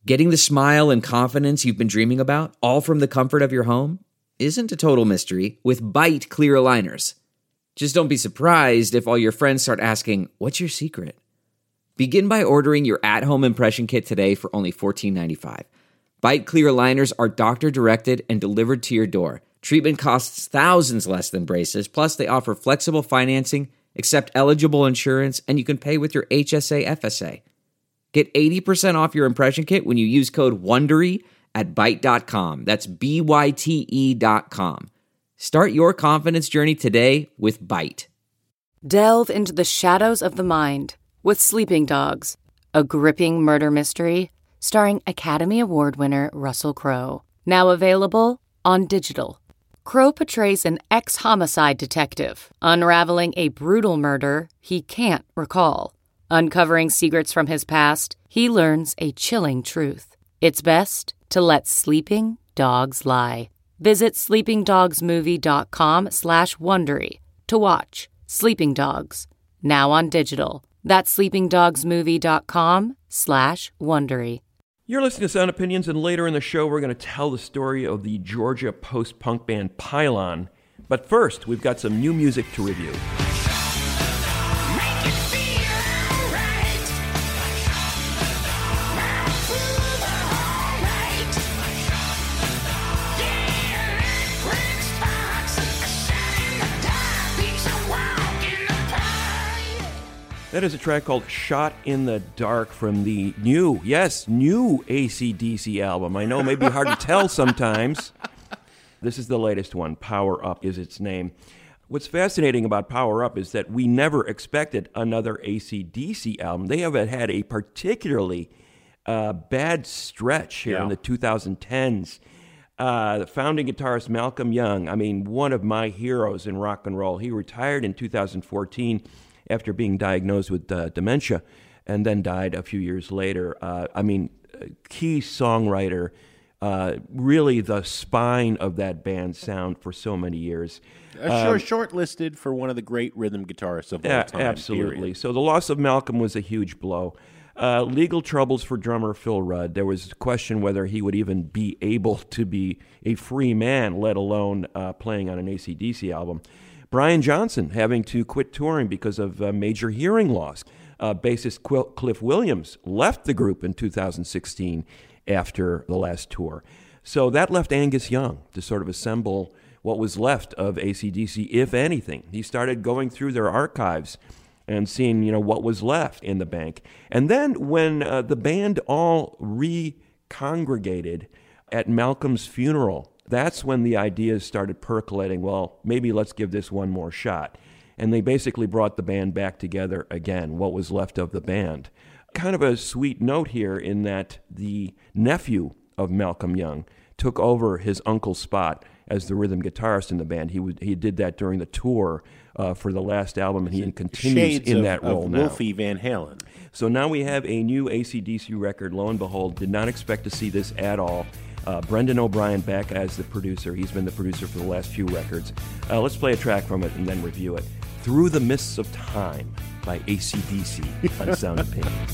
Getting the smile and confidence you've been dreaming about, all from the comfort of your home, isn't a total mystery with Byte clear aligners. Just don't be surprised if all your friends start asking, "What's your secret?" Begin by ordering your at-home impression kit today for only $14.95. Byte clear aligners are doctor-directed and delivered to your door. Treatment costs thousands less than braces, plus they offer flexible financing, accept eligible insurance, and you can pay with your HSA FSA. Get 80% off your impression kit when you use code WONDERY at Byte.com. That's BYTE.com. Start your confidence journey today with Byte. Delve into the shadows of the mind with Sleeping Dogs, a gripping murder mystery starring Academy Award winner Russell Crowe. Now available on digital. Crowe portrays an ex-homicide detective unraveling a brutal murder he can't recall. Uncovering secrets from his past, he learns a chilling truth. It's best to let sleeping dogs lie. Visit sleepingdogsmovie.com/Wondery to watch Sleeping Dogs, now on digital. That's sleepingdogsmovie.com/Wondery. You're listening to Sound Opinions, and later in the show, we're going to tell the story of the Georgia post-punk band Pylon. But first, we've got some new music to review. That is a track called Shot in the Dark from the new AC/DC album. I know it may be hard to tell sometimes. This is the latest one. Power Up is its name. What's fascinating about Power Up is that we never expected another AC/DC album. They have had a particularly bad stretch here in the 2010s. The founding guitarist Malcolm Young, one of my heroes in rock and roll. He retired in 2014 after being diagnosed with dementia, and then died a few years later. Key songwriter, really the spine of that band's sound for so many years. Shortlisted for one of the great rhythm guitarists of all time. Absolutely. Period. So the loss of Malcolm was a huge blow. Legal troubles for drummer Phil Rudd. There was a question whether he would even be able to be a free man, let alone playing on an AC/DC album. Brian Johnson having to quit touring because of major hearing loss. Bassist Cliff Williams left the group in 2016 after the last tour. So that left Angus Young to sort of assemble what was left of AC/DC, if anything. He started going through their archives and seeing, what was left in the bank. And then when the band all re-congregated at Malcolm's funeral, that's when the ideas started percolating. Well, maybe let's give this one more shot. And they basically brought the band back together again, what was left of the band. Kind of a sweet note here in that the nephew of Malcolm Young took over his uncle's spot as the rhythm guitarist in the band. He did that during the tour for the last album, and he continues in that role now. Wolfie Van Halen. So now we have a new AC/DC record. Lo and behold, did not expect to see this at all. Brendan O'Brien back as the producer. He's been the producer for the last few records. Let's play a track from it and then review it. Through the Mists of Time by AC/DC on Sound Opinions.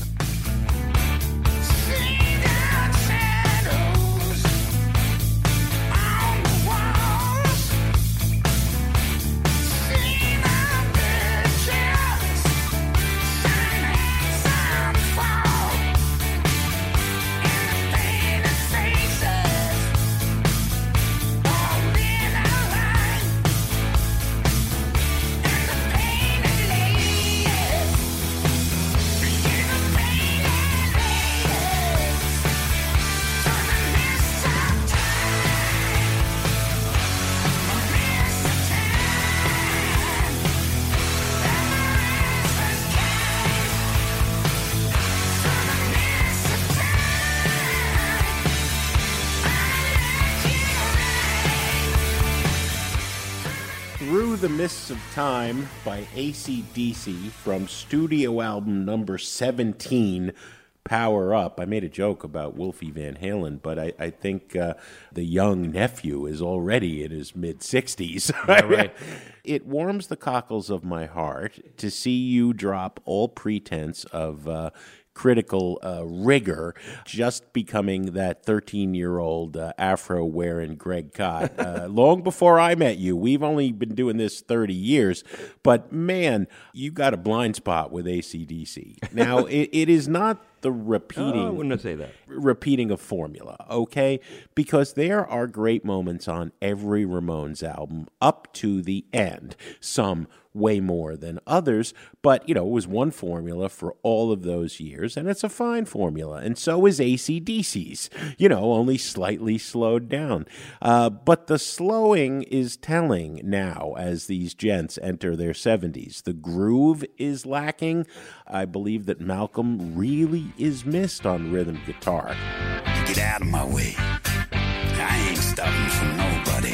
Through the Mists of Time by AC/DC from studio album number 17, Power Up. I made a joke about Wolfie Van Halen, but I think the young nephew is already in his mid-60s. Yeah, right. It warms the cockles of my heart to see you drop all pretense of critical rigor, just becoming that 13-year-old Afro-wearing Greg Kot. Long before I met you, we've only been doing this 30 years, but man, you got a blind spot with AC/DC. Now, it is not the repeating. I wouldn't say that. Repeating a formula, okay? Because there are great moments on every Ramones album up to the end. Some way more than others, but, it was one formula for all of those years, and it's a fine formula, and so is AC/DC's, only slightly slowed down. But the slowing is telling now as these gents enter their 70s. The groove is lacking. I believe that Malcolm really is missed on rhythm guitar. Get out of my way. I ain't stopping for nobody.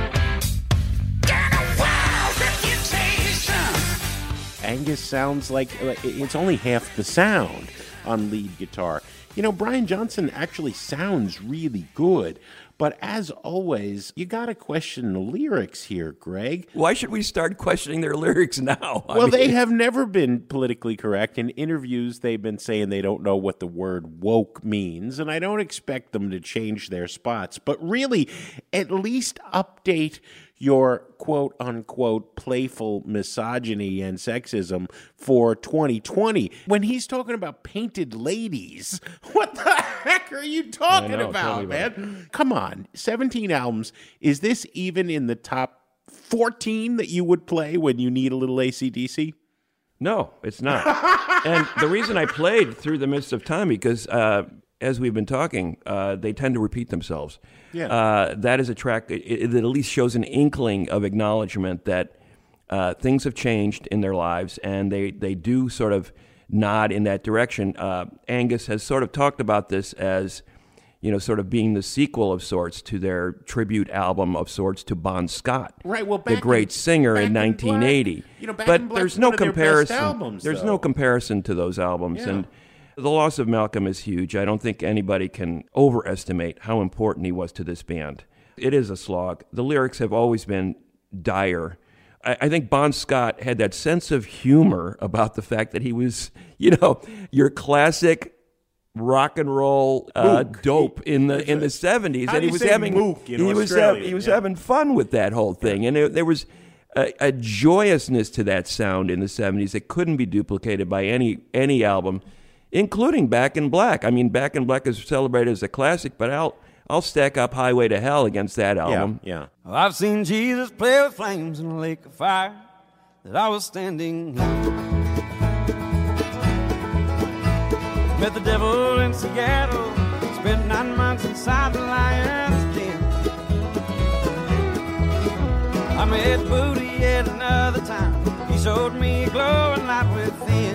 Angus sounds like it's only half the sound on lead guitar. Brian Johnson actually sounds really good, but as always, you got to question the lyrics here, Greg. Why should we start questioning their lyrics now? They have never been politically correct. In interviews, they've been saying they don't know what the word woke means, and I don't expect them to change their spots, but really, at least update your quote-unquote playful misogyny and sexism for 2020. When he's talking about painted ladies, what the heck are you talking about, man? Come on, 17 albums. Is this even in the top 14 that you would play when you need a little AC/DC? No, it's not. And the reason I played Through the Mist of Time, because as we've been talking, they tend to repeat themselves. Yeah. That is a track that at least shows an inkling of acknowledgement that things have changed in their lives, and they do sort of nod in that direction. Angus has sort of talked about this as, sort of being the sequel of sorts to their tribute album of sorts to Bon Scott, right? Well, the great singer in 1980. But there's no comparison. There's no comparison to those albums, and the loss of Malcolm is huge. I don't think anybody can overestimate how important he was to this band. It is a slog. The lyrics have always been dire. I think Bon Scott had that sense of humor about the fact that he was, your classic rock and roll dope in the 70s, and he was having he was having fun with that whole thing, and there was a joyousness to that sound in the 70s that couldn't be duplicated by any album, including Back in Black. I mean, Back in Black is celebrated as a classic, but I'll stack up Highway to Hell against that album. Yeah. Well, I've seen Jesus play with flames in a lake of fire that I was standing in. Met the devil in Seattle, spent 9 months inside the lion's den. I met Booty at another time. He showed me a glowing light within.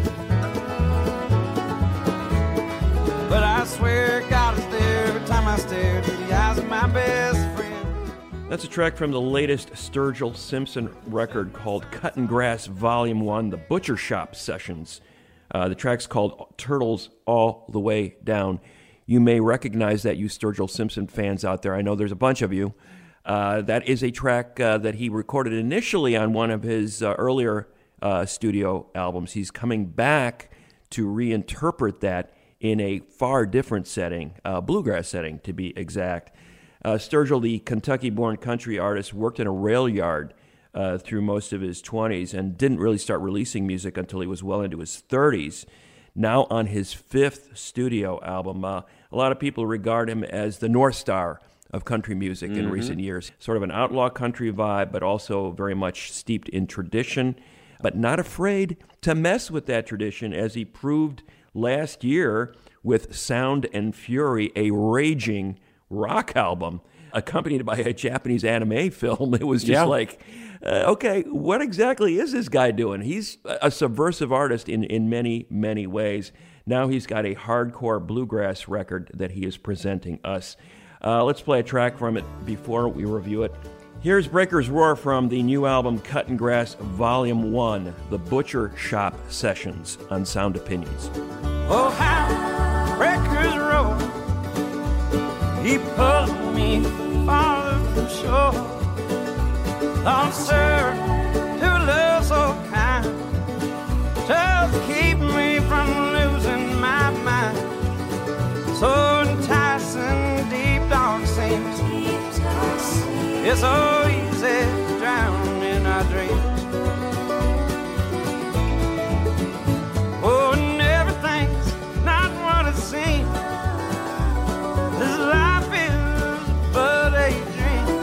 But I swear God is there every time I stare to the eyes of my best friend. That's a track from the latest Sturgill Simpson record called Cutting Grass Volume 1, The Butcher Shop Sessions. The track's called Turtles All the Way Down. You may recognize that, you Sturgill Simpson fans out there. I know there's a bunch of you. That is a track that he recorded initially on one of his earlier studio albums. He's coming back to reinterpret that in a far different setting, bluegrass setting to be exact. Sturgill, the Kentucky-born country artist, worked in a rail yard through most of his 20s and didn't really start releasing music until he was well into his 30s. Now on his 5th studio album, a lot of people regard him as the North Star of country music in recent years. Sort of an outlaw country vibe, but also very much steeped in tradition, but not afraid to mess with that tradition, as he proved last year with Sound and Fury, a raging rock album accompanied by a Japanese anime film. It was just like, okay, what exactly is this guy doing? He's a subversive artist in many, many ways. Now he's got a hardcore bluegrass record that he is presenting us. Let's play a track from it before we review it. Here's Breaker's Roar from the new album Cutting Grass Volume 1, The Butcher Shop Sessions on Sound Opinions. Oh, how breakers roll, he pulled me farther from shore. Oh, sir, to love so kind, just keep me from losing It's so easy to drown in our dreams. Oh, and everything's not what it seems. This life is but a dream.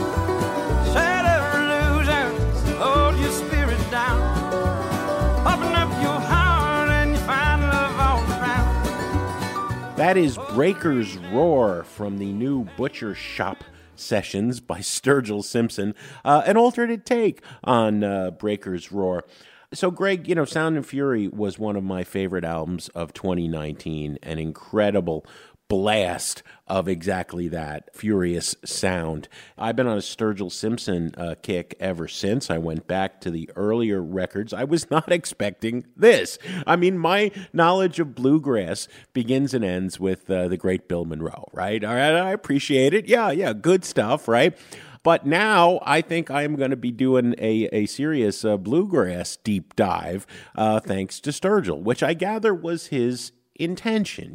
Shadow illusions hold your spirit down. Open up your heart and you find love all around. That is Breaker's Roar from the new Butcher Shop Sessions by Sturgill Simpson, an alternate take on Breaker's Roar. So, Greg, Sound and Fury was one of my favorite albums of 2019, an incredible blast of exactly that, furious sound. I've been on a Sturgill Simpson kick ever since. I went back to the earlier records. I was not expecting this. I mean, my knowledge of bluegrass begins and ends with the great Bill Monroe, right? All right, I appreciate it. Yeah, good stuff, right? But now I think I'm going to be doing a serious bluegrass deep dive thanks to Sturgill, which I gather was his intention.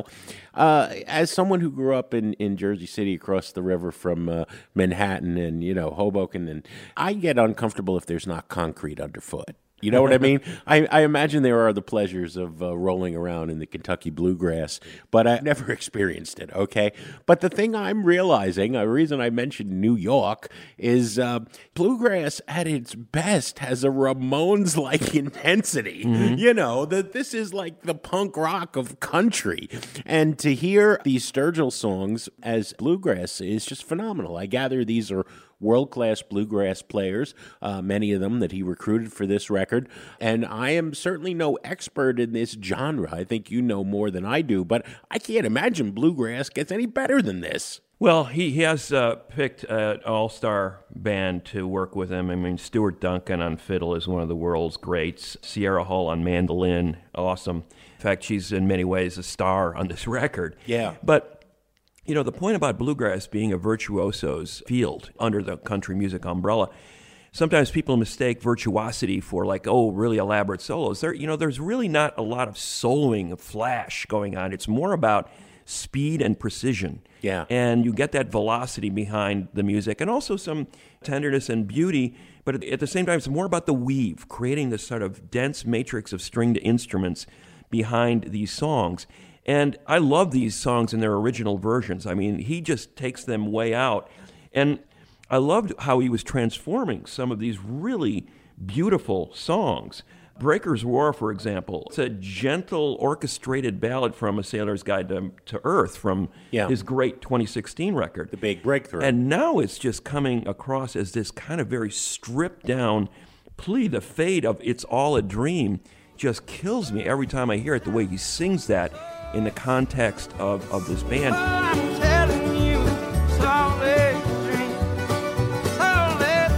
As someone who grew up in Jersey City across the river from Manhattan and, Hoboken, and I get uncomfortable if there's not concrete underfoot. You know what I mean? I imagine there are the pleasures of rolling around in the Kentucky bluegrass, but I never experienced it, okay? But the thing I'm realizing, a reason I mentioned New York, is bluegrass at its best has a Ramones-like intensity. Mm-hmm. That this is like the punk rock of country. And to hear these Sturgill songs as bluegrass is just phenomenal. I gather these are world-class bluegrass players, many of them that he recruited for this record. And I am certainly no expert in this genre. I think you know more than I do, but I can't imagine bluegrass gets any better than this. Well, he has picked an all-star band to work with him. I mean, Stuart Duncan on fiddle is one of the world's greats. Sierra Hull on mandolin, awesome. In fact, she's in many ways a star on this record. Yeah. But the point about bluegrass being a virtuoso's field under the country music umbrella, sometimes people mistake virtuosity for really elaborate solos. There's really not a lot of soloing flash going on. It's more about speed and precision. Yeah. And you get that velocity behind the music and also some tenderness and beauty, but at the same time, it's more about the weave, creating this sort of dense matrix of stringed instruments behind these songs. And I love these songs in their original versions. I mean, he just takes them way out. And I loved how he was transforming some of these really beautiful songs. Breaker's Roar, for example, it's a gentle, orchestrated ballad from A Sailor's Guide to Earth from his great 2016 record. The big breakthrough. And now it's just coming across as this kind of very stripped-down plea. The fade of It's All a Dream just kills me every time I hear it, the way he sings that in the context of this band. I'm telling you, it's all a dream. It's all a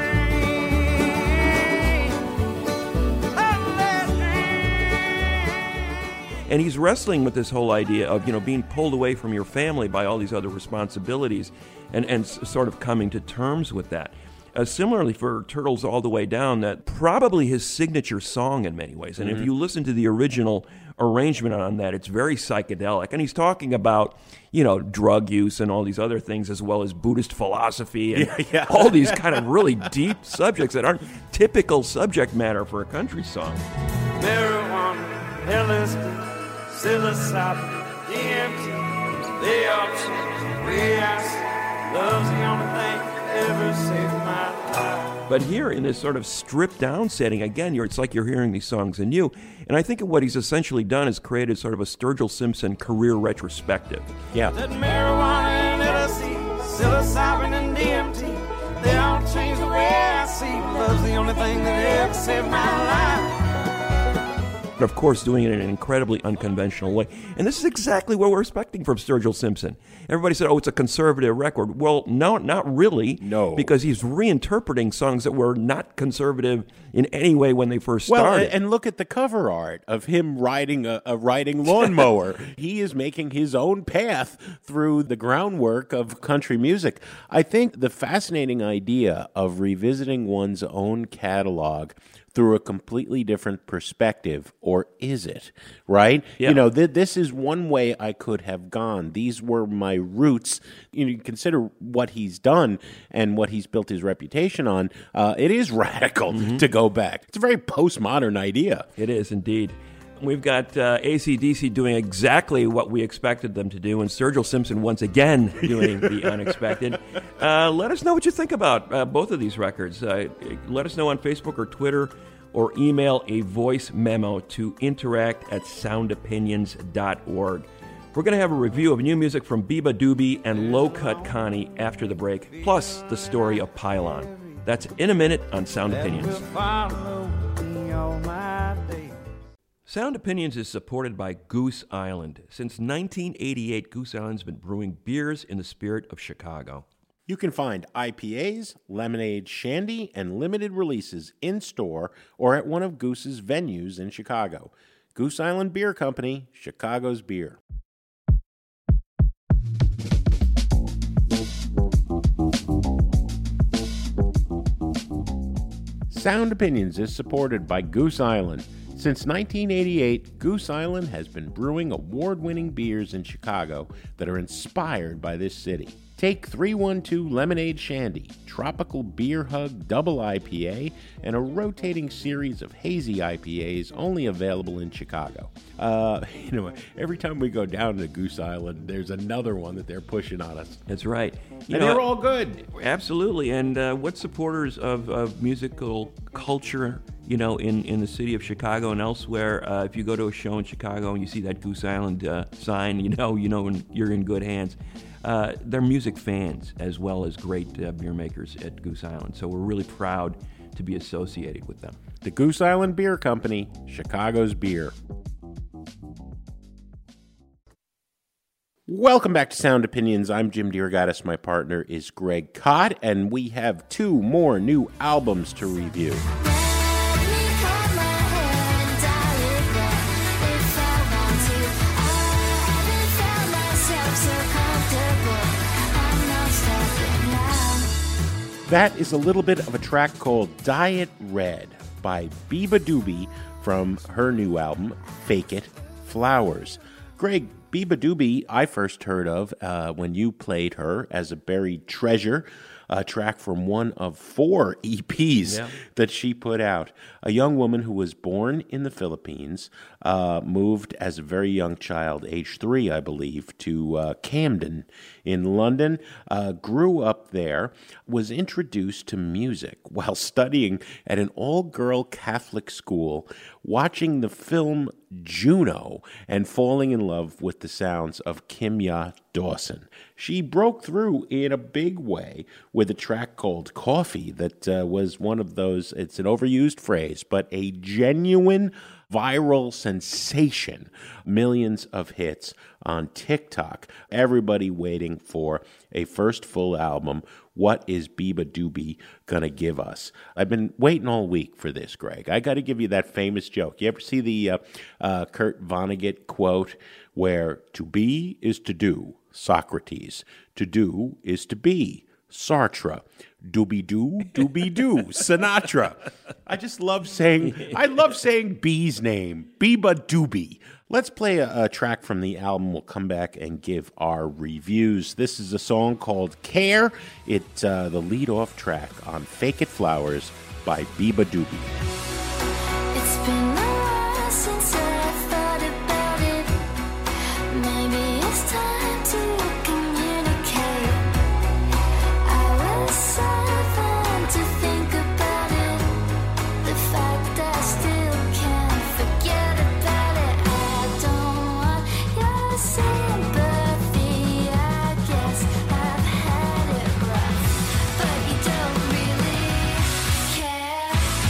dream. It's all a dream. And he's wrestling with this whole idea of, being pulled away from your family by all these other responsibilities and sort of coming to terms with that. Similarly for Turtles All the Way Down, that probably his signature song in many ways. And if you listen to the original arrangement on that, it's very psychedelic. And he's talking about, drug use and all these other things, as well as Buddhist philosophy and all these kind of really deep subjects that aren't typical subject matter for a country song. Marijuana, LSD, psilocybin, DMT, they all change the way I see. Love's the only thing that ever saved my life. But here in this sort of stripped down setting, again, it's like you're hearing these songs anew. And I think what he's essentially done is created sort of a Sturgill Simpson career retrospective. Yeah. That marijuana and LSD, psilocybin and DMT, they all change the way I see. Love's the only thing that ever saved my life. But of course, doing it in an incredibly unconventional way. And this is exactly what we're expecting from Sturgill Simpson. Everybody said, it's a conservative record. Well, no, not really. No. Because he's reinterpreting songs that were not conservative in any way when they first started. Well, and look at the cover art of him riding a riding lawnmower. He is making his own path through the groundwork of country music. I think the fascinating idea of revisiting one's own catalog through a completely different perspective, or is it? Right? Yeah. You know, this is one way I could have gone. These were my roots. You consider what he's done and what he's built his reputation on. It is radical to go back. It's a very postmodern idea. It is indeed. We've got AC/DC doing exactly what we expected them to do, and Sergio Simpson once again doing the unexpected. Let us know what you think about both of these records. Let us know on Facebook or Twitter, or email a voice memo to interact@soundopinions.org. We're going to have a review of new music from Biba Doobie and Low Cut Connie after the break, plus the story of Pylon. That's in a minute on Sound Opinions. Sound Opinions is supported by Goose Island. Since 1988, Goose Island's been brewing beers in the spirit of Chicago. You can find IPAs, lemonade, shandy, and limited releases in-store or at one of Goose's venues in Chicago. Goose Island Beer Company, Chicago's beer. Sound Opinions is supported by Goose Island. Since 1988, Goose Island has been brewing award-winning beers in Chicago that are inspired by this city. Take 312 Lemonade Shandy, Tropical Beer Hug Double IPA, and a rotating series of hazy IPAs only available in Chicago. Every time we go down to Goose Island, there's another one that they're pushing on us. That's right. And they're all good. Absolutely. And what supporters of musical culture, in the city of Chicago and elsewhere, if you go to a show in Chicago and you see that Goose Island sign, you know you're in good hands. They're music fans as well as great beer makers at Goose Island. So we're really proud to be associated with them. The Goose Island Beer Company, Chicago's beer. Welcome back to Sound Opinions. I'm Jim DeRogatis. My partner is Greg Kot, and we have 2 more new albums to review. That is a little bit of a track called Diet Red by Biba Doobie from her new album, Fake It, Flowers. Greg, Biba Doobie I first heard of when you played her as a buried treasure, a track from one of 4 EPs that she put out. A young woman who was born in the Philippines, moved as a very young child, age 3, I believe, to Camden in London, grew up there, was introduced to music while studying at an all-girl Catholic school, watching the film Juno, and falling in love with the sounds of Kimya Dawson. She broke through in a big way with a track called Coffee that was one of those, it's an overused phrase, but a genuine viral sensation. Millions of hits on TikTok. Everybody waiting for a first full album. What is Biba Doobie gonna give us? I've been waiting all week for this, Greg. I got to give you that famous joke. You ever see the Kurt Vonnegut quote where to be is to do, Socrates. To do is to be, Sartre. Doobie-doo, Sinatra. I love saying B's name, Biba Doobie. Let's play a track from the album. We'll come back and give our reviews. This is a song called Care. It's the lead-off track on Fake It Flowers by Biba Doobie. It's been a while since I thought about it. Maybe it's time to communicate. I was silent to think about it. The fact I still can't forget about it. I don't want your sympathy. I guess I've had it rough, but you don't really care.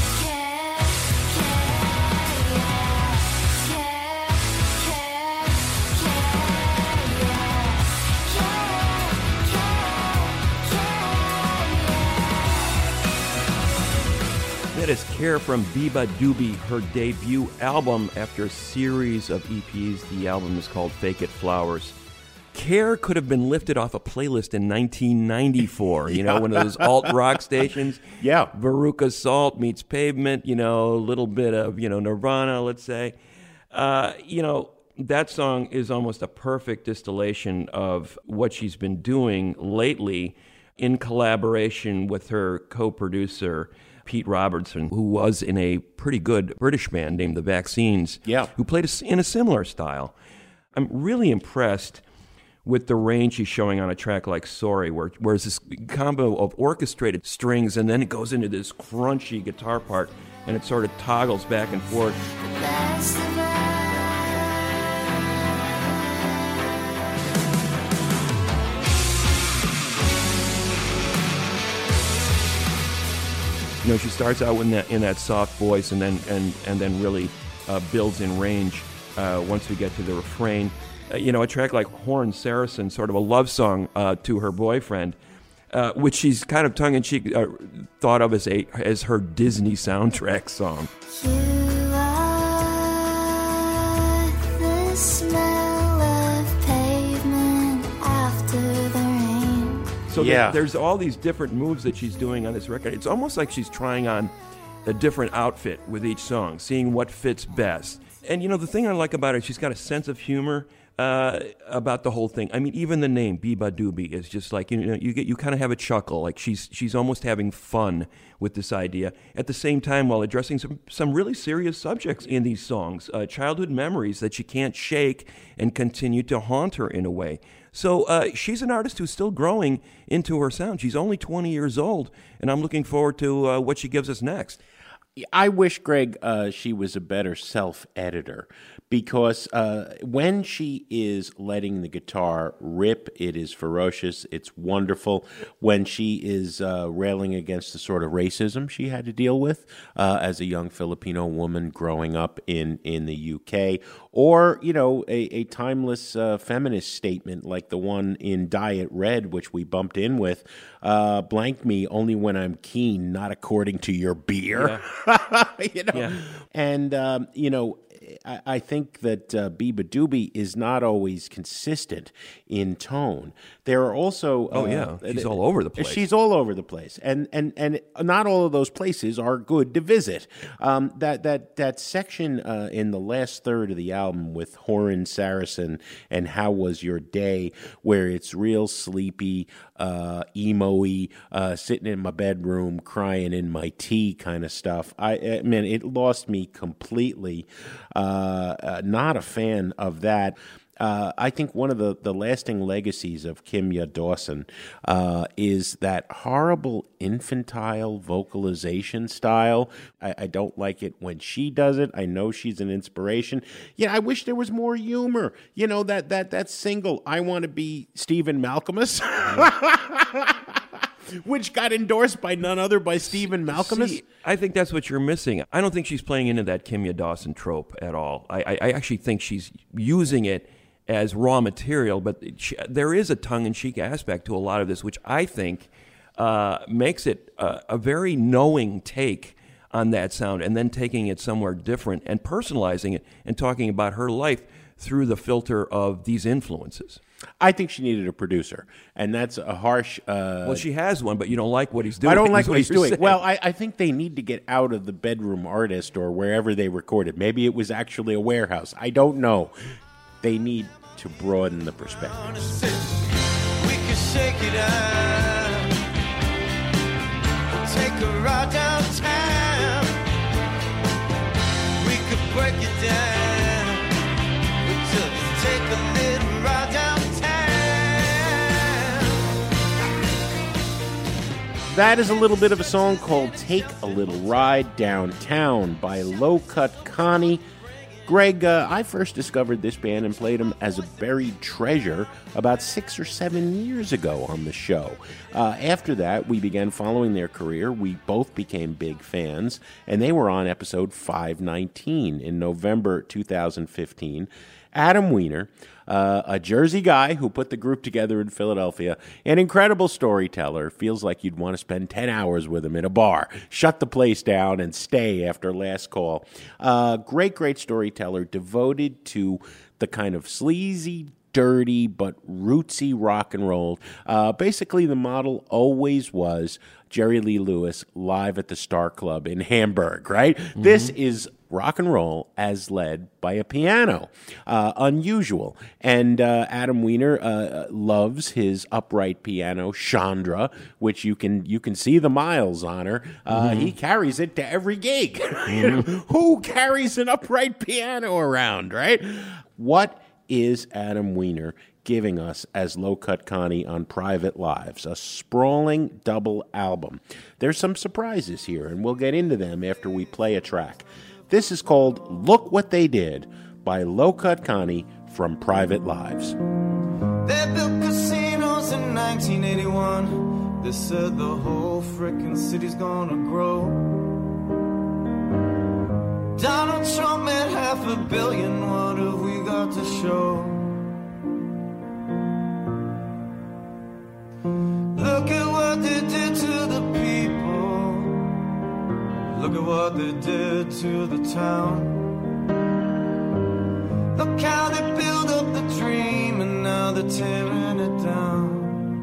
That is Care from Biba Doobie, her debut album after a series of EPs. The album is called Fake It Flowers. Care could have been lifted off a playlist in 1994, one of those alt-rock stations. Yeah. Veruca Salt meets Pavement, a little bit of, Nirvana, let's say. That song is almost a perfect distillation of what she's been doing lately in collaboration with her co-producer, Pete Robertson, who was in a pretty good British band named The Vaccines, who played in a similar style. I'm really impressed with the range she's showing on a track like Sorry, where it's this combo of orchestrated strings, and then it goes into this crunchy guitar part, and it sort of toggles back and forth. She starts out in that soft voice, and then really builds in range once we get to the refrain. A track like Horn Saracen, sort of a love song to her boyfriend, which she's kind of tongue-in-cheek thought of as her Disney soundtrack song. You are the smell of pavement after the rain. So there's all these different moves that she's doing on this record. It's almost like she's trying on a different outfit with each song, seeing what fits best. And, the thing I like about her, she's got a sense of humor about the whole thing. I mean, even the name Biba Doobie is just like, you kind of have a chuckle, like she's almost having fun with this idea at the same time while addressing some really serious subjects in these songs, childhood memories that she can't shake and continue to haunt her in a way. So she's an artist who's still growing into her sound. She's only 20 years old, and I'm looking forward to what she gives us next. I wish, Greg, she was a better self-editor, because when she is letting the guitar rip, it is ferocious. It's wonderful. When she is railing against the sort of racism she had to deal with as a young Filipino woman growing up in the UK, or, a timeless feminist statement like the one in Diet Red, which we bumped in with, blank me only when I'm keen, not according to your beer. Yeah. And I think that Biba Doobie is not always consistent in tone. There are also she's all over the place. She's all over the place, and not all of those places are good to visit. That section in the last third of the album with Horn Saracen and How Was Your Day, where it's real sleepy, emo-y, sitting in my bedroom crying in my tea kind of stuff. It lost me completely. Not a fan of that. I think one of the lasting legacies of Kimya Dawson is that horrible infantile vocalization style. I don't like it when she does it. I know she's an inspiration. I wish there was more humor. That single, I Want to Be Stephen Malcolmus, which got endorsed by none other by Stephen Malcolmus. See, I think that's what you're missing. I don't think she's playing into that Kimya Dawson trope at all. I actually think she's using it as raw material, but there is a tongue-in-cheek aspect to a lot of this, which I think makes it a very knowing take on that sound, and then taking it somewhere different and personalizing it and talking about her life through the filter of these influences. I think she needed a producer, and that's a harsh... well, she has one, but you don't like what he's doing. I don't like what he's doing. Saying. Well, I think they need to get out of the bedroom artist or wherever they recorded. Maybe it was actually a warehouse. I don't know. They need to broaden the perspective. We could shake it up, take a ride downtown. We could break it down. We just take a little ride downtown. That is a little bit of a song called Take a Little Ride Downtown by Low Cut Connie. Greg, I first discovered this band and played them as a buried treasure about 6 or 7 years ago on the show. After that, we began following their career. We both became big fans, and they were on episode 519 in November 2015. Adam Weiner, a Jersey guy who put the group together in Philadelphia, an incredible storyteller, feels like you'd want to spend 10 hours with him in a bar, shut the place down, and stay after last call. Great storyteller, devoted to the kind of sleazy, dirty but rootsy rock and roll. Basically, the model always was Jerry Lee Lewis live at the Star Club in Hamburg, right? Mm-hmm. This is rock and roll as led by a piano. Unusual. And Adam Weiner loves his upright piano, Chandra, which you can see the miles on her. He carries it to every gig. Who carries an upright piano around, right? What is Adam Weiner giving us as Low Cut Connie on Private Lives, a sprawling double album? There's some surprises here, and we'll get into them after we play a track. This is called Look What They Did by Low Cut Connie from Private Lives. They built casinos in 1981. They said the whole frickin' city's gonna grow. Donald Trump made $500 million. What have we got to show? Look at what they did to the people. Look at what they did to the town. Look how they build up the dream and now they're tearing it down.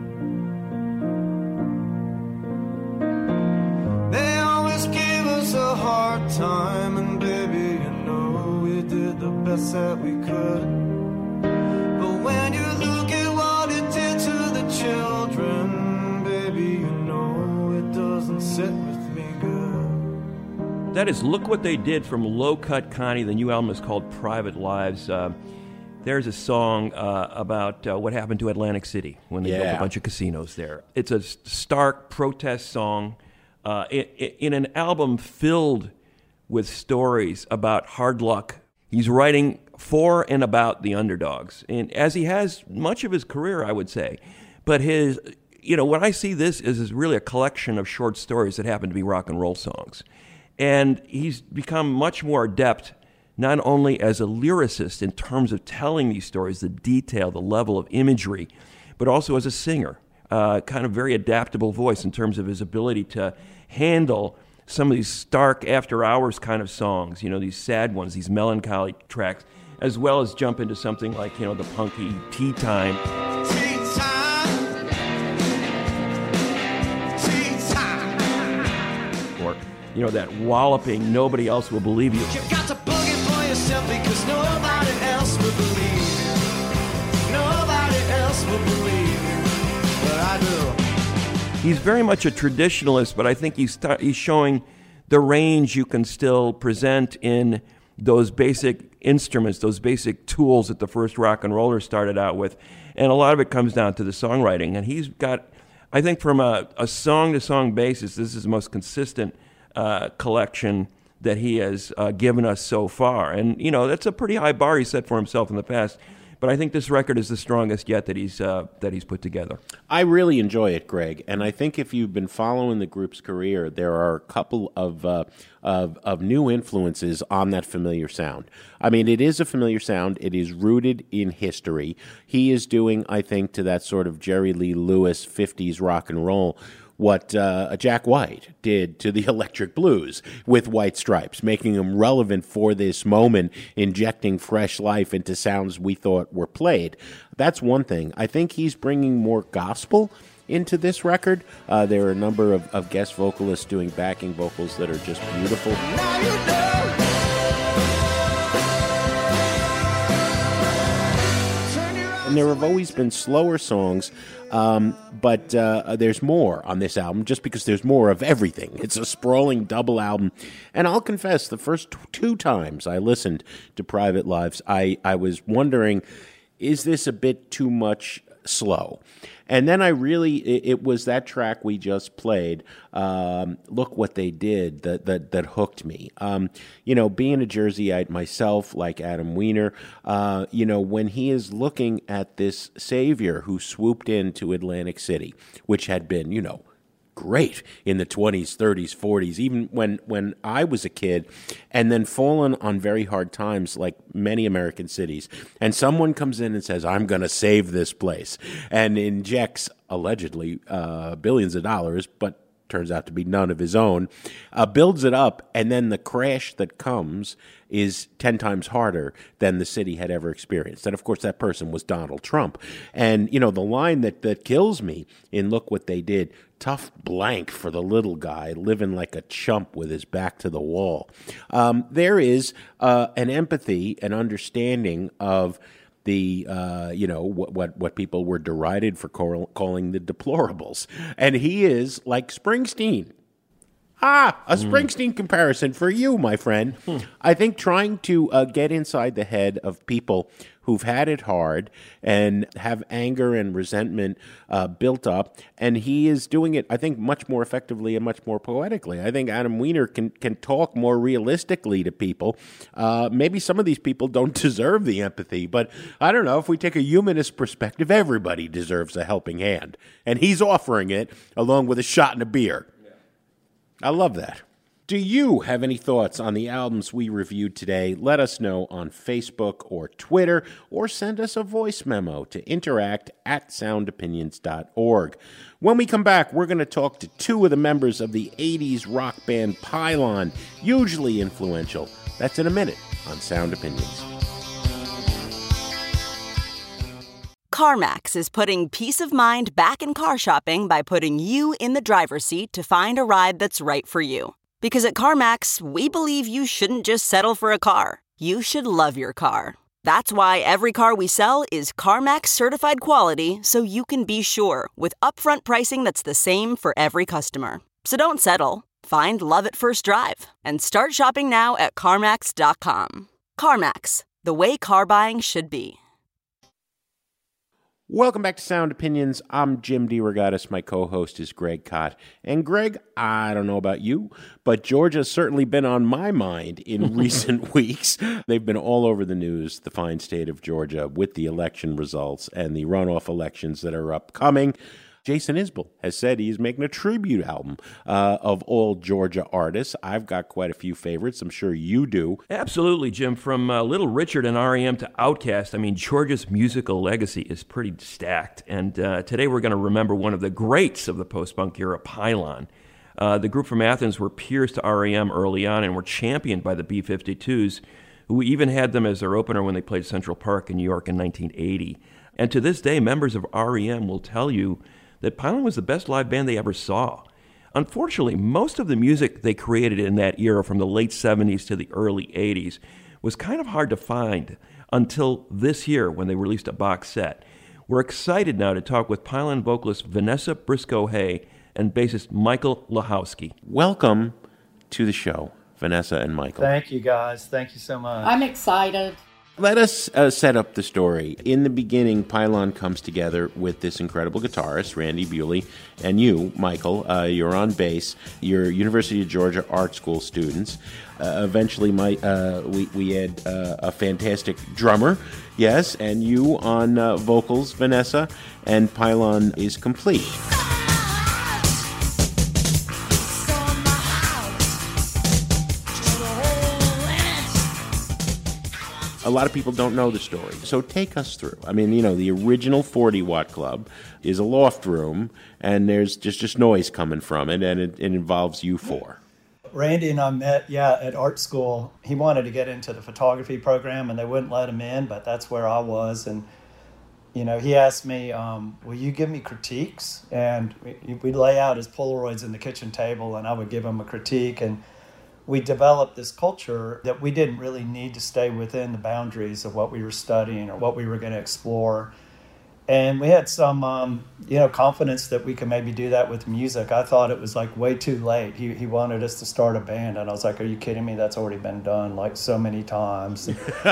They always gave us a hard time, and baby, you know we did the best that we could. But when you look at what it did to the children, baby, you know it doesn't sit with me good. That is Look What They Did from Low Cut Connie. The new album is called Private Lives. There's a song about what happened to Atlantic City when they built a bunch of casinos there. It's a stark protest song in an album filled with stories about hard luck. He's writing for and about the underdogs, and as he has much of his career, I would say. But his, when I see this is really a collection of short stories that happen to be rock and roll songs. And he's become much more adept, not only as a lyricist in terms of telling these stories, the detail, the level of imagery, but also as a singer. Kind of very adaptable voice in terms of his ability to handle some of these stark after-hours kind of songs, these sad ones, these melancholy tracks, as well as jump into something like, the punky Tea Time. Tea time. Tea time. Or, that walloping, nobody else will believe you. You've got to boogie for yourself because nobody else will believe you. Nobody else will believe you. But I do. He's very much a traditionalist, but I think he's showing the range you can still present in those basic instruments, those basic tools that the first rock and rollers started out with. And a lot of it comes down to the songwriting. And he's got, I think from a song-to-song basis, this is the most consistent collection that he has given us so far. And, that's a pretty high bar he set for himself in the past. But I think this record is the strongest yet that he's put together. I really enjoy it, Greg, and I think if you've been following the group's career, there are a couple of new influences on that familiar sound. I mean, it is a familiar sound. It is rooted in history. He is doing, I think, to that sort of Jerry Lee Lewis 50s rock and roll what Jack White did to the Electric Blues with White Stripes, making them relevant for this moment, injecting fresh life into sounds we thought were played. That's one thing. I think he's bringing more gospel into this record. There are a number of guest vocalists doing backing vocals that are just beautiful. Now you know. And there have always been slower songs, but there's more on this album just because there's more of everything. It's a sprawling double album. And I'll confess, the first two times I listened to Private Lives, I was wondering, is this a bit too much slow? And then it was that track we just played, Look What They Did, that hooked me. Being a Jerseyite myself, like Adam Weiner, when he is looking at this savior who swooped into Atlantic City, which had been, great in the 20s, 30s, 40s, even when I was a kid, and then fallen on very hard times like many American cities. And someone comes in and says, I'm going to save this place, and injects, allegedly, billions of dollars, but turns out to be none of his own, builds it up, and then the crash that comes is 10 times harder than the city had ever experienced. And, of course, that person was Donald Trump. And, the line that kills me in Look What They Did, tough blank for the little guy living like a chump with his back to the wall. There is an empathy, an understanding of the what people were derided for calling the deplorables, and he is like Springsteen. A Springsteen comparison for you, my friend. I think trying to get inside the head of people who've had it hard and have anger and resentment built up, and he is doing it, I think, much more effectively and much more poetically. I think Adam Weiner can talk more realistically to people. Maybe some of these people don't deserve the empathy, but I don't know. If we take a humanist perspective, everybody deserves a helping hand, and he's offering it along with a shot and a beer. I love that. Do you have any thoughts on the albums we reviewed today? Let us know on Facebook or Twitter, or send us a voice memo to interact@soundopinions.org. When we come back, we're going to talk to two of the members of the 80s rock band Pylon, hugely influential. That's in a minute on Sound Opinions. CarMax is putting peace of mind back in car shopping by putting you in the driver's seat to find a ride that's right for you. Because at CarMax, we believe you shouldn't just settle for a car. You should love your car. That's why every car we sell is CarMax certified quality, so you can be sure with upfront pricing that's the same for every customer. So don't settle. Find love at first drive and start shopping now at CarMax.com. CarMax, the way car buying should be. Welcome back to Sound Opinions. I'm Jim DeRogatis. My co-host is Greg Kot. And Greg, I don't know about you, but Georgia's certainly been on my mind in recent weeks. They've been all over the news, the fine state of Georgia, with the election results and the runoff elections that are upcoming. Jason Isbell has said he's making a tribute album of all Georgia artists. I've got quite a few favorites. I'm sure you do. Absolutely, Jim. From Little Richard and R.E.M. to Outkast, I mean, Georgia's musical legacy is pretty stacked. And today we're going to remember one of the greats of the post-punk era, Pylon. The group from Athens were peers to R.E.M. early on and were championed by the B-52s, who even had them as their opener when they played Central Park in New York in 1980. And to this day, members of R.E.M. will tell you that Pylon was the best live band they ever saw. Unfortunately, most of the music they created in that era from the late 70s to the early 80s was kind of hard to find until this year when they released a box set. We're excited now to talk with Pylon vocalist Vanessa Briscoe-Hay and bassist Michael Lachowski. Welcome to the show, Vanessa and Michael. Thank you, guys. Thank you so much. I'm excited. Let us set up the story. In the beginning, Pylon comes together with this incredible guitarist, Randy Bewley, and you, Michael. You're on bass. You're University of Georgia Art School students. Eventually, we had a fantastic drummer, yes, and you on vocals, Vanessa, and Pylon is complete. A lot of people don't know the story, so take us through. I mean, the original 40-watt club is a loft room, and there's just noise coming from it, and it involves you four. Randy and I met, at art school. He wanted to get into the photography program, and they wouldn't let him in, but that's where I was. And, he asked me, will you give me critiques? And we'd lay out his Polaroids in the kitchen table, and I would give him a critique, and we developed this culture that we didn't really need to stay within the boundaries of what we were studying or what we were going to explore. And we had some, confidence that we could maybe do that with music. I thought it was like way too late. He wanted us to start a band, and I was like, are you kidding me? That's already been done like so many times.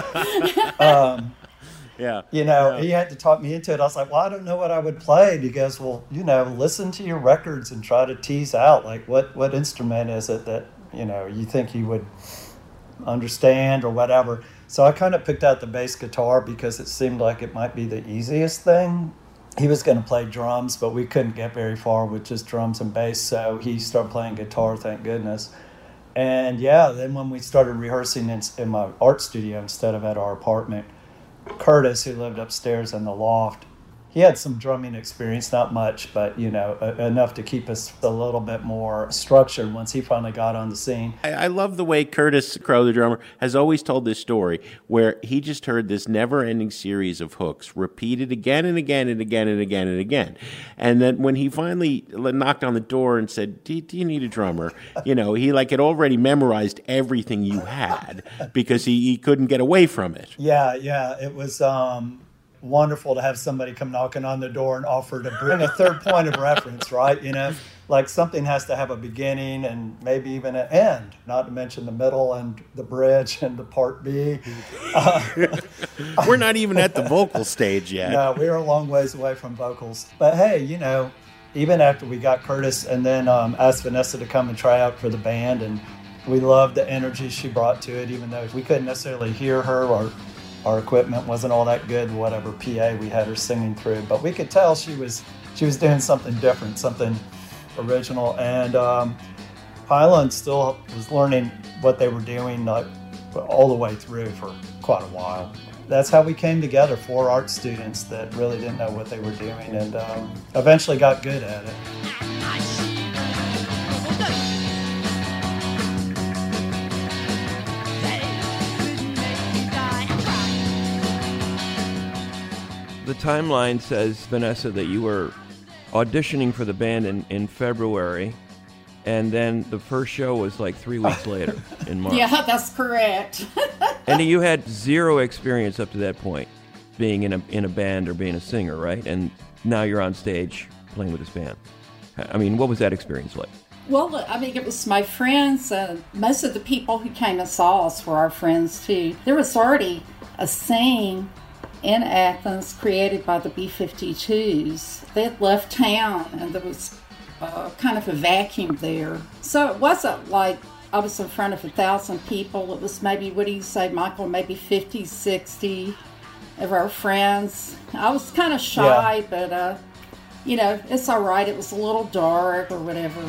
He had to talk me into it. I was like, well, I don't know what I would play. And he goes, well, listen to your records and try to tease out like what instrument is it that you think he would understand or whatever. So I kind of picked out the bass guitar because it seemed like it might be the easiest thing. He was going to play drums, but we couldn't get very far with just drums and bass, so he started playing guitar, thank goodness. And then when we started rehearsing in my art studio instead of at our apartment, Curtis, who lived upstairs in the loft, He had some drumming experience, not much, but, enough to keep us a little bit more structured once he finally got on the scene. I love the way Curtis Crowe, the drummer, has always told this story where he just heard this never-ending series of hooks repeated again and again and again and again and again. And then when he finally knocked on the door and said, do you need a drummer? He had already memorized everything you had because he couldn't get away from it. Yeah, it was wonderful to have somebody come knocking on the door and offer to bring a third point of reference, right? Like something has to have a beginning and maybe even an end, not to mention the middle and the bridge and the part B. We're not even at the vocal stage yet. No, we're a long ways away from vocals. But hey, even after we got Curtis and then asked Vanessa to come and try out for the band, and we loved the energy she brought to it, even though we couldn't necessarily hear her or our equipment wasn't all that good, whatever PA we had her singing through. But we could tell she was doing something different, something original. And Pylon still was learning what they were doing all the way through for quite a while. That's how we came together, 4 art students that really didn't know what they were doing and eventually got good at it. The timeline says, Vanessa, that you were auditioning for the band in February, and then the first show was like 3 weeks later in March. Yeah, that's correct. And you had 0 experience up to that point being in a band or being a singer, right? And now you're on stage playing with this band. I mean, what was that experience like? Well, it was my friends. Most of the people who came and saw us were our friends, too. There was already a scene in Athens created by the B-52s. They had left town, and there was kind of a vacuum there. So it wasn't like I was in front of 1,000 people. It was maybe, what do you say, Michael, maybe 50, 60 of our friends. I was kind of shy, but, it's all right. It was a little dark or whatever.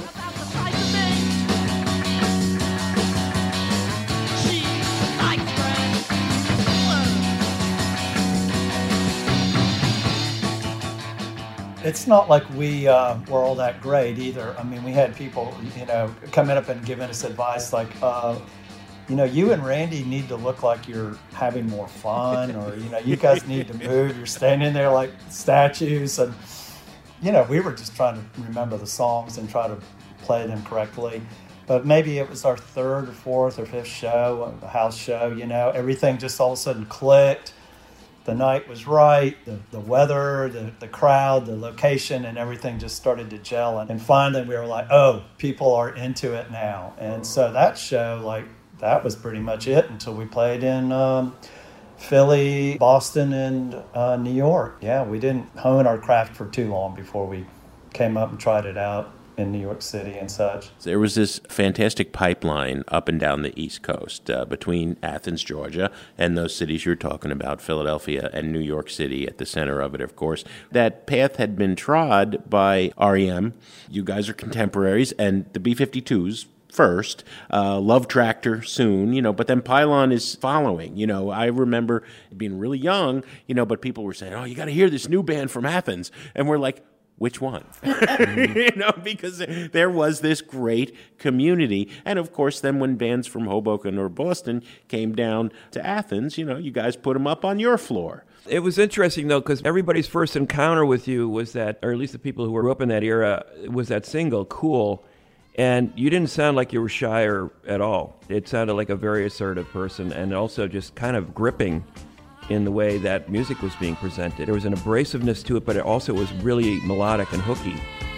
It's not like we were all that great either. I mean, we had people, coming up and giving us advice like, you and Randy need to look like you're having more fun, or, you guys need to move. You're standing there like statues. And, we were just trying to remember the songs and try to play them correctly. But maybe it was our 3rd or 4th or 5th show, a house show, everything just all of a sudden clicked. The night was right, the weather, the crowd, the location, and everything just started to gel. And finally we were like, oh, people are into it now. And so that show, that was pretty much it until we played in Philly, Boston, and New York. Yeah, we didn't hone our craft for too long before we came up and tried it out in New York City and such. There was this fantastic pipeline up and down the East Coast between Athens, Georgia, and those cities you're talking about, Philadelphia and New York City at the center of it, of course. That path had been trod by REM. You guys are contemporaries, and the B-52s first, Love Tractor soon, but then Pylon is following. I remember being really young, but people were saying, oh, you got to hear this new band from Athens. And we're like, which one? Because there was this great community. And of course, then when bands from Hoboken or Boston came down to Athens, you guys put them up on your floor. It was interesting, though, because everybody's first encounter with you was that, or at least the people who were up in that era, was that single, Cool. And you didn't sound like you were shy at all. It sounded like a very assertive person and also just kind of gripping in the way that music was being presented. There was an abrasiveness to it, but it also was really melodic and hooky.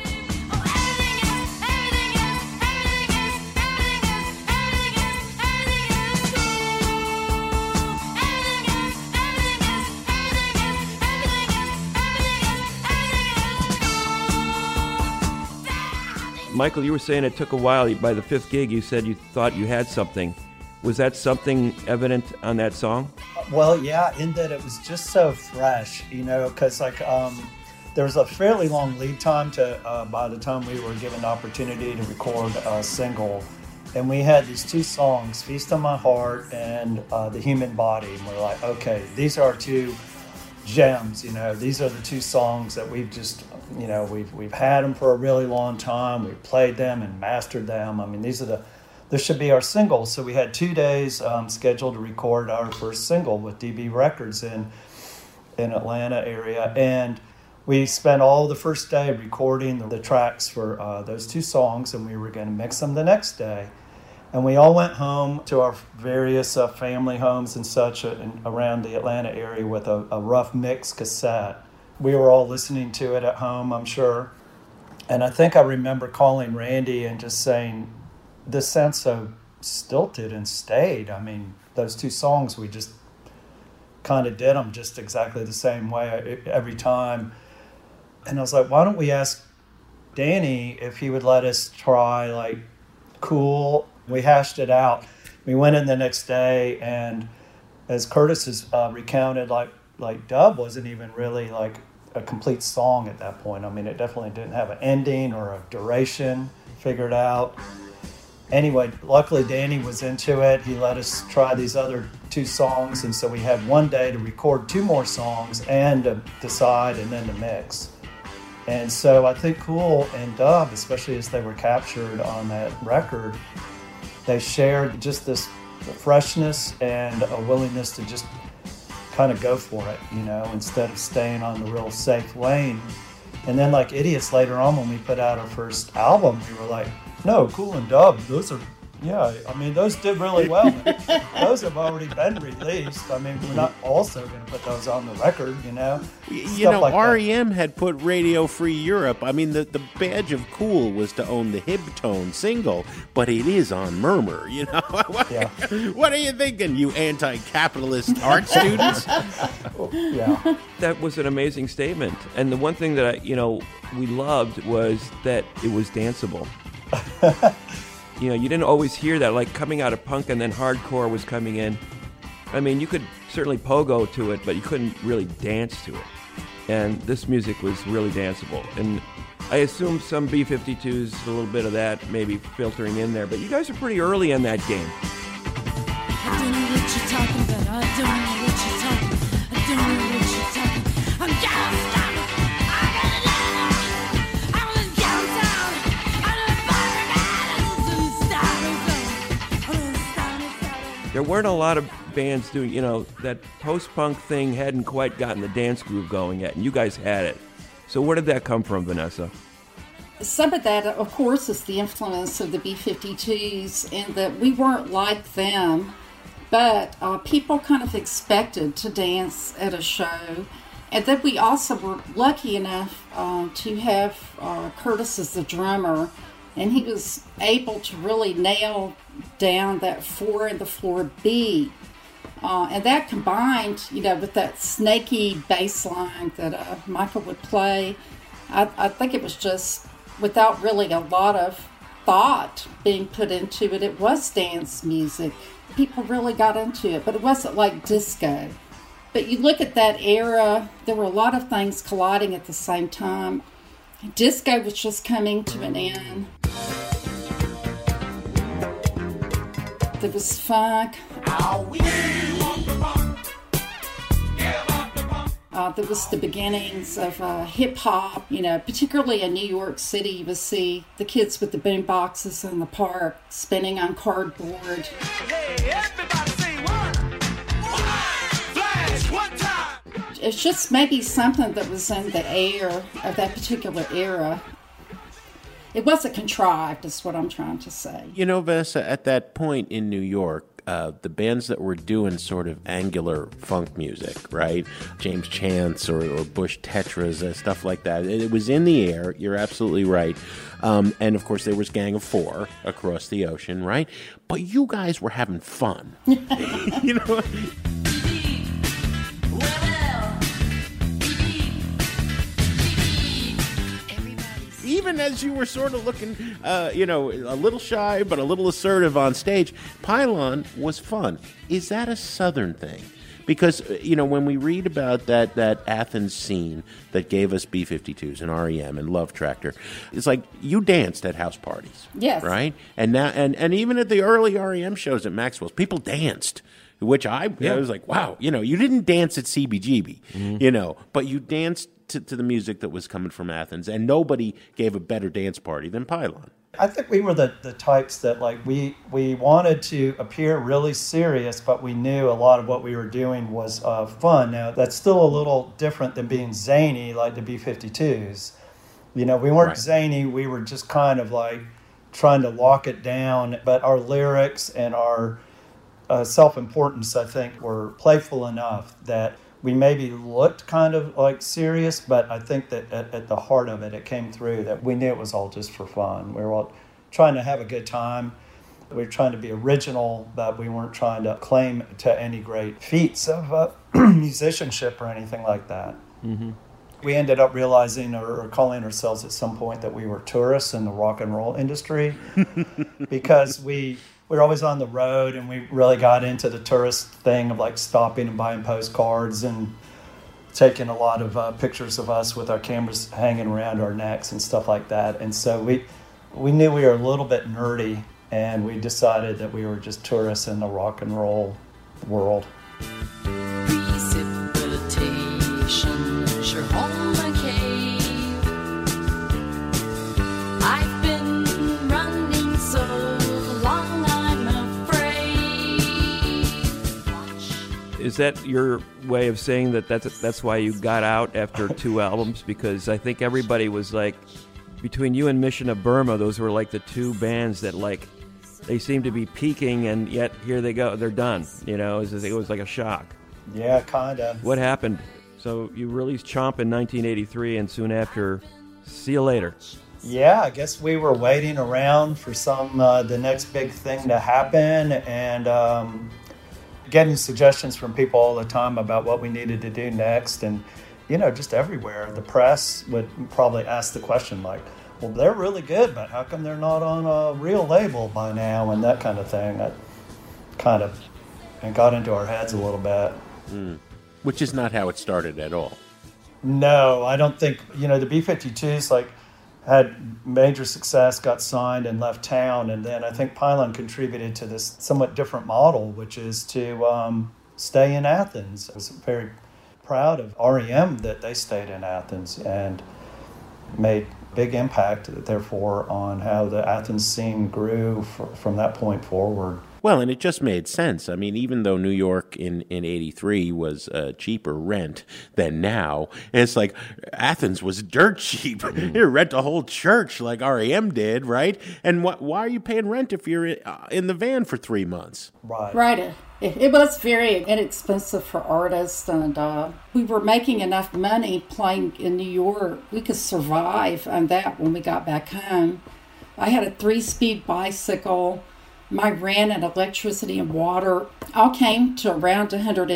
Michael, you were saying it took a while. By the 5th gig, you said you thought you had something. Was that something evident on that song? Well, yeah, in that it was just so fresh, because there was a fairly long lead time to by the time we were given the opportunity to record a single. And we had these 2 songs, Feast on My Heart and The Human Body. And we're like, okay, these are 2 gems. You know, these are the two songs that we've just, you know, we've had them for a really long time. We've played them and mastered them. I mean, this should be our singles. So we had 2 days scheduled to record our first single with DB Records in Atlanta area, and we spent all the first day recording the tracks for those two songs, and we were going to mix them the next day. And we all went home to our various family homes and such around the Atlanta area with a rough mix cassette. We were all listening to it at home, I'm sure. And I think I remember calling Randy and just saying, this sounds so stilted and staid. I mean, those two songs, we just kind of did them just exactly the same way every time. And I was like, why don't we ask Danny if he would let us try, like, Cool. We hashed it out. We went in the next day, and as Curtis has recounted, like Dub wasn't even really like a complete song at that point. I mean, it definitely didn't have an ending or a duration figured out. Anyway, luckily Danny was into it. He let us try these other two songs, and so we had one day to record two more songs and to decide and then to mix. And so I think Cool and Dub, especially as they were captured on that record, they shared just this freshness and a willingness to just kind of go for it, you know, instead of staying on the real safe lane. And then like idiots later on when we put out our first album, we were like, no, Cool and Dub, those are, yeah, I mean, those did really well. Those have already been released. I mean, we're not also going to put those on the record, you know? You know, like REM had put Radio Free Europe. I mean, the badge of cool was to own the Hibtone single, but it is on Murmur, you know? What are you thinking, you anti-capitalist art students? Yeah. That was an amazing statement. And the one thing that, we loved was that it was danceable. You know, you didn't always hear that, like coming out of punk and then hardcore was coming in. I mean, you could certainly pogo to it, but you couldn't really dance to it. And this music was really danceable. And I assume some B-52s, a little bit of that maybe filtering in there, but you guys are pretty early in that game. I don't know what you're talking about. I don't know what you're talking. I don't know what you're talking. I'm gonna stop it. I gotta let it on. I was downtown. I don't stop it. There weren't a lot of bands doing, that post-punk thing hadn't quite gotten the dance groove going yet, and you guys had it. So where did that come from, Vanessa? Some of that, of course, is the influence of the B-52s, and that we weren't like them, but people kind of expected to dance at a show. And then we also were lucky enough to have Curtis as the drummer, and he was able to really nail down that 4 in the floor beat. And that combined, with that snaky bass line that Michael would play, I think it was just, without really a lot of thought being put into it, it was dance music. People really got into it, but it wasn't like disco. But you look at that era, there were a lot of things colliding at the same time. Disco was just coming to an end. There was funk. There was the beginnings of hip-hop, particularly in New York City. You would see the kids with the boom boxes in the park spinning on cardboard. Hey, everybody say one flash, one time. It's just maybe something that was in the air of that particular era. It wasn't contrived, is what I'm trying to say. You know, Vanessa, at that point in New York, the bands that were doing sort of angular funk music, right? James Chance or Bush Tetras, stuff like that. It was in the air. You're absolutely right. And, of course, there was Gang of Four across the ocean, right? But you guys were having fun. You know? Even as you were sort of looking, a little shy but a little assertive on stage, Pylon was fun. Is that a Southern thing? Because, when we read about that Athens scene that gave us B-52s and REM and Love Tractor, it's like you danced at house parties. Yes. Right? And now, and even at the early REM shows at Maxwell's, people danced. which I was like, wow, you didn't dance at CBGB, but you danced to the music that was coming from Athens, and nobody gave a better dance party than Pylon. I think we were the types that, like, we wanted to appear really serious, but we knew a lot of what we were doing was fun. Now, that's still a little different than being zany like the B-52s. We weren't zany, we were just kind of like trying to lock it down, but our lyrics and our self-importance, I think, were playful enough that we maybe looked kind of like serious, but I think that at the heart of it, it came through that we knew it was all just for fun. We were all trying to have a good time. We were trying to be original, but we weren't trying to claim to any great feats of musicianship or anything like that. Mm-hmm. We ended up realizing or calling ourselves at some point that we were tourists in the rock and roll industry because we were always on the road, and we really got into the tourist thing of like stopping and buying postcards and taking a lot of pictures of us with our cameras hanging around our necks and stuff like that. And so we knew we were a little bit nerdy, and we decided that we were just tourists in the rock and roll world. Precipitation, your home cave. I've been running so long, I'm afraid. Is that your way of saying that's why you got out after 2 albums? Because I think everybody was like, between you and Mission of Burma, those were like the 2 bands that like, they seemed to be peaking, and yet here they go, they're done. It was like a shock. Yeah, kind of. What happened? So you released Chomp in 1983, and soon after, See You Later. Yeah, I guess we were waiting around for the next big thing to happen, and getting suggestions from people all the time about what we needed to do next, and just everywhere. The press would probably ask the question like, well, they're really good, but how come they're not on a real label by now, and that kind of thing. That kind of got into our heads a little bit. Which is not how it started at all. No, I don't think, the B-52s had major success, got signed and left town, and then I think Pylon contributed to this somewhat different model, which is to stay in Athens. I was very proud of REM that they stayed in Athens and made big impact, therefore, on how the Athens scene grew from that point forward. Well, and it just made sense. I mean, even though New York in 83 was cheaper rent than now, it's like Athens was dirt cheap. You rent a whole church like REM did, right? And why are you paying rent if you're in the van for 3 months? Right. It was very inexpensive for artists, and we were making enough money playing in New York. We could survive on that when we got back home. I had a 3-speed bicycle. My rent and electricity and water all came to around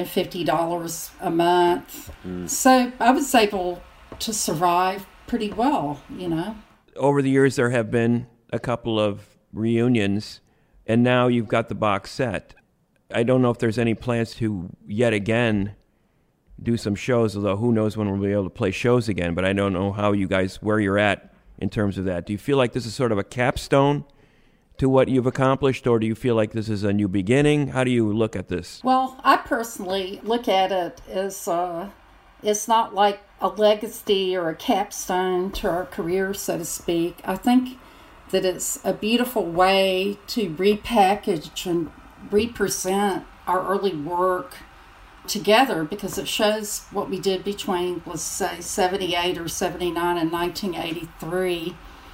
$150 a month. So I was able to survive pretty well, Over the years, there have been a couple of reunions, and now you've got the box set. I don't know if there's any plans to yet again do some shows, although who knows when we'll be able to play shows again, but I don't know where you're at in terms of that. Do you feel like this is sort of a capstone to what you've accomplished, or do you feel like this is a new beginning? How do you look at this? Well, I personally look at it as it's not like a legacy or a capstone to our career, so to speak. I think that it's a beautiful way to repackage and represent our early work together, because it shows what we did between, let's say, 78 or 79 and 1983.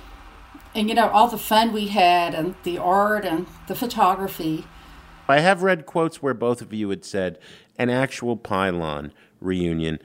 And, all the fun we had, and the art and the photography. I have read quotes where both of you had said an actual Pylon reunion,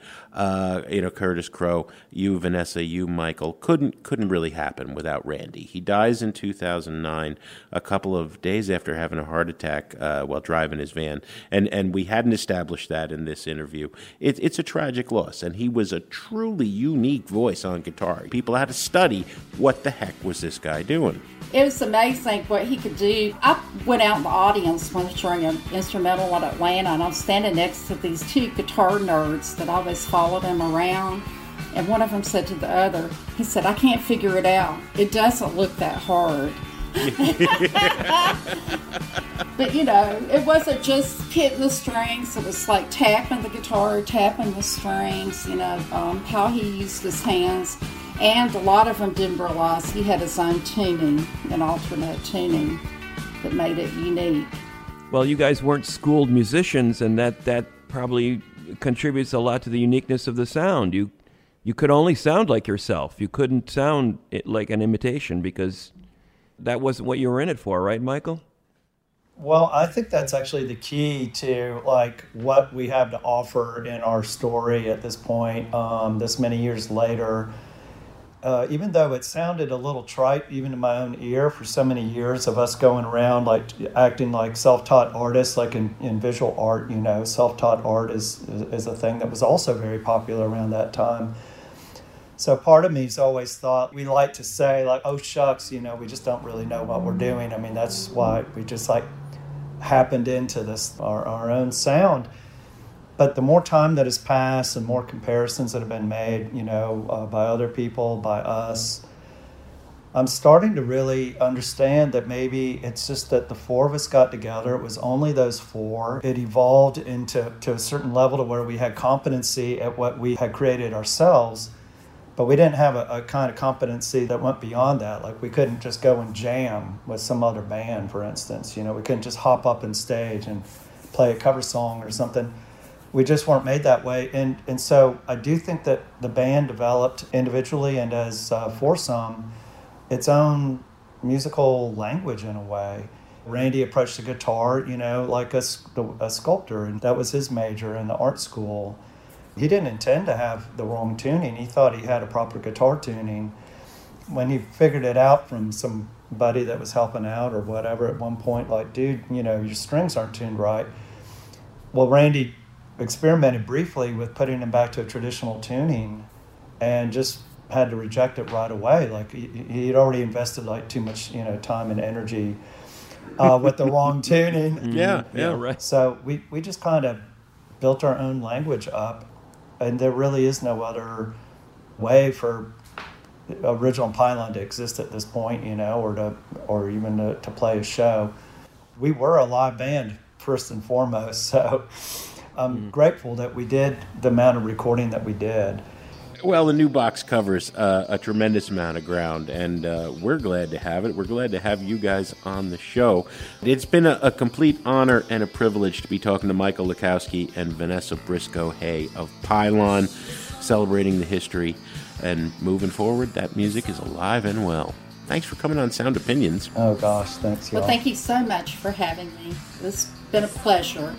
Curtis Crow, you, Vanessa, you, Michael, couldn't really happen without Randy. He dies in 2009, a couple of days after having a heart attack while driving his van, and we hadn't established that in this interview. It's a tragic loss, and he was a truly unique voice on guitar. People had to study what the heck was this guy doing. It was amazing what he could do. I went out in the audience when I was showing an instrumental at Atlanta, and I was standing next to these 2 guitar nerds that always followed him around. And one of them said to the other, he said, "I can't figure it out. It doesn't look that hard." But, you know, it wasn't just hitting the strings. It was like tapping the guitar, tapping the strings, you know, how he used his hands. And a lot of them didn't realize he had his own tuning, an alternate tuning that made it unique. Well, you guys weren't schooled musicians, and that probably contributes a lot to the uniqueness of the sound. You could only sound like yourself. You couldn't sound like an imitation because that wasn't what you were in it for, right, Michael? Well, I think that's actually the key to like what we have to offer in our story at this point, this many years later. Even though it sounded a little trite, even in my own ear, for so many years of us going around like acting like self-taught artists, like in visual art, you know, self-taught art is a thing that was also very popular around that time. So part of me's always thought, we like to say like, oh shucks, you know, we just don't really know what we're doing. I mean, that's why we just like happened into this, our own sound. But the more time that has passed and more comparisons that have been made, you know, by other people, by us, I'm starting to really understand that maybe it's just that the four of us got together. It was only those four. It evolved into a certain level to where we had competency at what we had created ourselves. But we didn't have a kind of competency that went beyond that. Like we couldn't just go and jam with some other band, for instance. You know, we couldn't just hop up on stage and play a cover song or something. We just weren't made that way. And so I do think that the band developed individually and as foursome its own musical language in a way. Randy approached the guitar, you know, like a sculptor, and that was his major in the art school. He didn't intend to have the wrong tuning. He thought he had a proper guitar tuning. When he figured it out from somebody that was helping out or whatever at one point, like, dude, you know, your strings aren't tuned right. Well, Randy experimented briefly with putting him back to a traditional tuning and just had to reject it right away. Like he'd already invested like too much, you know, time and energy with the wrong tuning. Yeah, right. So we just kind of built our own language up. And there really is no other way for Original Pylon to exist at this point, you know, or even to play a show. We were a live band first and foremost, so I'm grateful that we did the amount of recording that we did. Well, the new box covers a tremendous amount of ground, and we're glad to have it. We're glad to have you guys on the show. It's been a complete honor and a privilege to be talking to Michael Lukowski and Vanessa Briscoe-Hay of Pylon, celebrating the history, and moving forward, that music is alive and well. Thanks for coming on Sound Opinions. Oh, gosh, thanks, y'all. Well, thank you so much for having me. It's been a pleasure.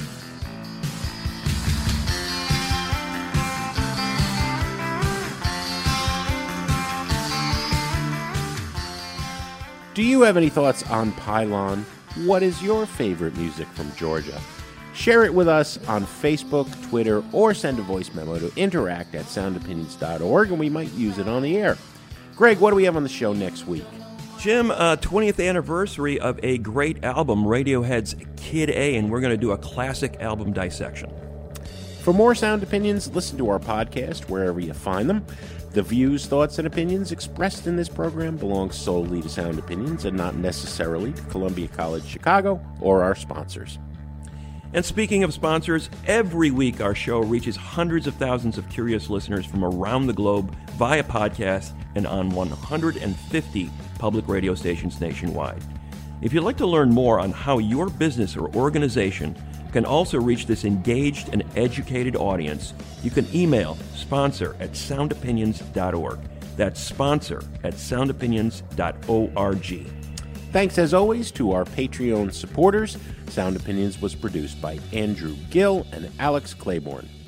Do you have any thoughts on Pylon? What is your favorite music from Georgia? Share it with us on Facebook, Twitter, or send a voice memo to interact@soundopinions.org, and we might use it on the air. Greg, what do we have on the show next week? Jim, 20th anniversary of a great album, Radiohead's Kid A, and we're going to do a classic album dissection. For more Sound Opinions, listen to our podcast wherever you find them. The views, thoughts, and opinions expressed in this program belong solely to Sound Opinions and not necessarily to Columbia College Chicago or our sponsors. And speaking of sponsors, every week our show reaches hundreds of thousands of curious listeners from around the globe via podcast and on 150 public radio stations nationwide. If you'd like to learn more on how your business or organization can also reach this engaged and educated audience, you can email sponsor@soundopinions.org. That's sponsor@soundopinions.org. Thanks, as always, to our Patreon supporters. Sound Opinions was produced by Andrew Gill and Alex Claiborne.